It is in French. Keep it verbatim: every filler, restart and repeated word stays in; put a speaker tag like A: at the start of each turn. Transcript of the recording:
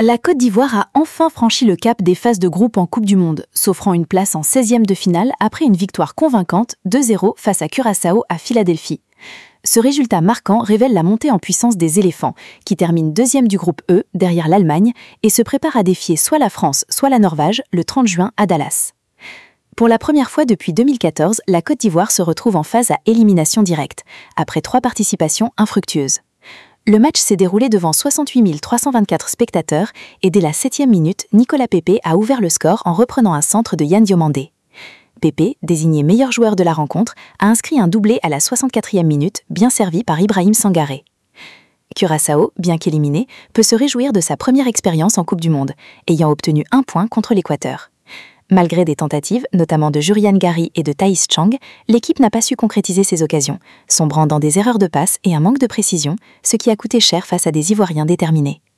A: La Côte d'Ivoire a enfin franchi le cap des phases de groupe en Coupe du Monde, s'offrant une place en seizième de finale après une victoire convaincante deux zéro face à Curaçao à Philadelphie. Ce résultat marquant révèle la montée en puissance des éléphants, qui terminent deuxième du groupe E, derrière l'Allemagne, et se préparent à défier soit la France, soit la Norvège, le trente juin à Dallas. Pour la première fois depuis deux mille quatorze, la Côte d'Ivoire se retrouve en phase à élimination directe, après trois participations infructueuses. Le match s'est déroulé devant soixante-huit mille trois cent vingt-quatre spectateurs et dès la septième minute, Nicolas Pepe a ouvert le score en reprenant un centre de Yann Diomandé. Pepe, désigné meilleur joueur de la rencontre, a inscrit un doublé à la soixante-quatrième minute, bien servi par Ibrahim Sangaré. Curaçao, bien qu'éliminé, peut se réjouir de sa première expérience en Coupe du Monde, ayant obtenu un point contre l'Équateur. Malgré des tentatives, notamment de Jurian Gary et de Thaïs Chang, l'équipe n'a pas su concrétiser ses occasions, sombrant dans des erreurs de passe et un manque de précision, ce qui a coûté cher face à des Ivoiriens déterminés.